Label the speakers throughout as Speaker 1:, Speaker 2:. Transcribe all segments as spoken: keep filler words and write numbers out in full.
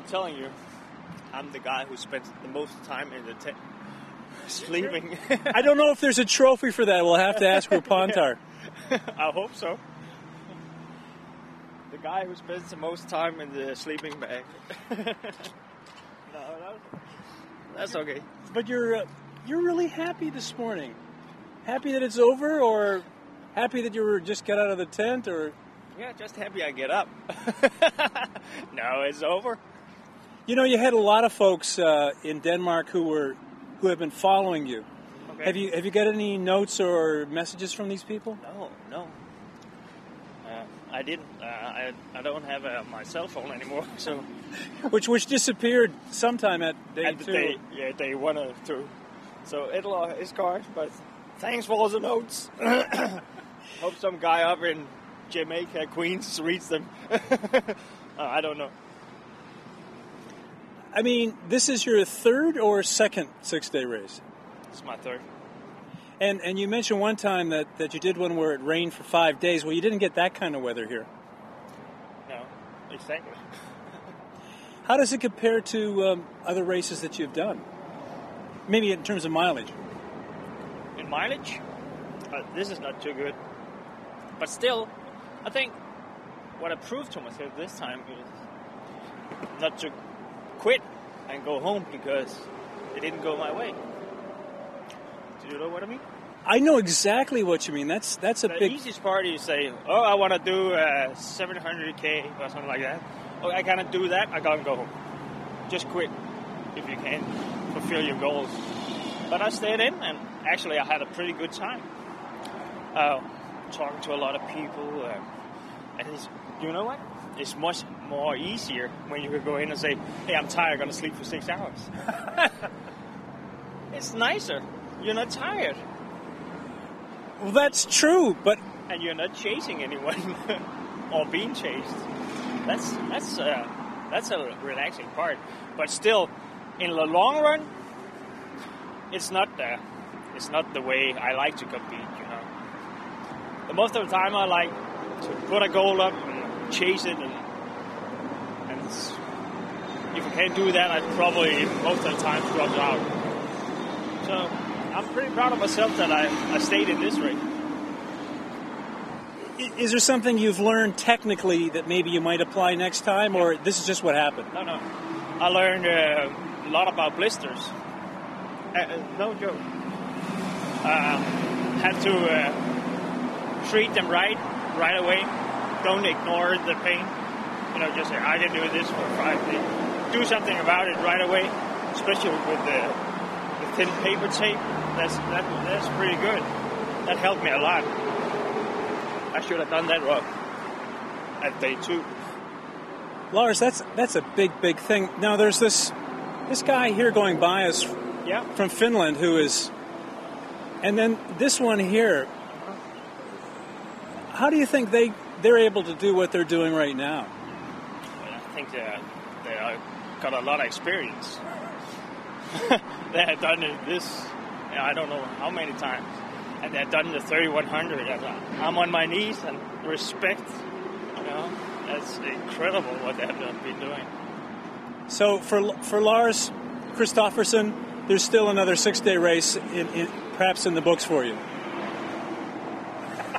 Speaker 1: telling you, I'm the guy who spends the most time in the tent sleeping.
Speaker 2: I don't know if there's a trophy for that. We'll have to ask Rupantar.
Speaker 1: I hope so. The guy who spends the most time in the sleeping bag. no, no, that's okay.
Speaker 2: But you're uh, you're really happy this morning. Happy that it's over, or happy that you were just got out of the tent, or?
Speaker 1: Yeah, just happy I get up. No, it's over.
Speaker 2: You know, you had a lot of folks uh, in Denmark who were who have been following you.
Speaker 1: Okay.
Speaker 2: Have you have you got any notes or messages from these people?
Speaker 1: No, no. Uh, I didn't. Uh, I I don't have uh, my cell phone anymore. So,
Speaker 2: which which disappeared sometime at day
Speaker 1: at
Speaker 2: two.
Speaker 1: Day, yeah, day one or two. So it'll uh, it's gone. But thanks for all the notes. Hope some guy up in Jamaica, Queens, reads them. uh, I don't know.
Speaker 2: I mean, this is your third or second six-day race?
Speaker 1: It's my third.
Speaker 2: And and you mentioned one time that, that you did one where it rained for five days. Well, you didn't get that kind of weather here.
Speaker 1: No, exactly.
Speaker 2: How does it compare to um, other races that you've done? Maybe in terms of mileage.
Speaker 1: In mileage? Uh, this is not too good. But still, I think what I proved to myself this time is not to quit and go home because it didn't go my way. Do you know what I mean?
Speaker 2: I know exactly what you mean. That's that's a
Speaker 1: the
Speaker 2: big...
Speaker 1: The easiest part is say, oh, I want to do uh, seven hundred K or something like that. Oh, I cannot do that. I gotta go home. Just quit if you can fulfill your goals. But I stayed in, and actually I had a pretty good time. Uh, talking to a lot of people, uh, and it's, you know what? It's much more easier when you could go in and say, hey, I'm tired, I'm going to sleep for six hours. It's nicer. You're not tired.
Speaker 2: Well, that's true, but...
Speaker 1: And you're not chasing anyone or being chased. That's that's uh, that's a relaxing part. But still, in the long run, it's not uh, it's not the way I like to compete, you know. The most of the time I like to put a goal up and chase it, and, and if I can't do that, I probably most of the time drop out. So I'm pretty proud of myself that I, I stayed in this race.
Speaker 2: Is there something you've learned technically that maybe you might apply next time, or this is just what happened?
Speaker 1: No, no. I learned uh, a lot about blisters. Uh, no joke. Uh, had to uh, treat them right, right away. Don't ignore the pain. You know, just say, I can do this for five days. Do something about it right away, especially with the, the thin paper tape. That's that, that's pretty good. That helped me a lot. I should have done that wrong at day two.
Speaker 2: Lars, that's that's a big, big thing. Now, there's this this guy here going by us
Speaker 1: yeah.
Speaker 2: from Finland who is... And then this one here. How do you think they, they're able to do what they're doing right now?
Speaker 1: Well, I think they they got a lot of experience. They have done this, you know, I don't know how many times. And they've done the thirty-one hundred. I'm on my knees and respect, you know. That's incredible what they have been doing.
Speaker 2: So for for Lars Kristoffersen, there's still another six-day race, in, in, perhaps in the books for you.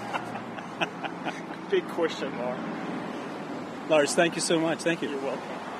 Speaker 1: Big question mark.
Speaker 2: Lars, thank you so much. Thank you.
Speaker 1: You're welcome.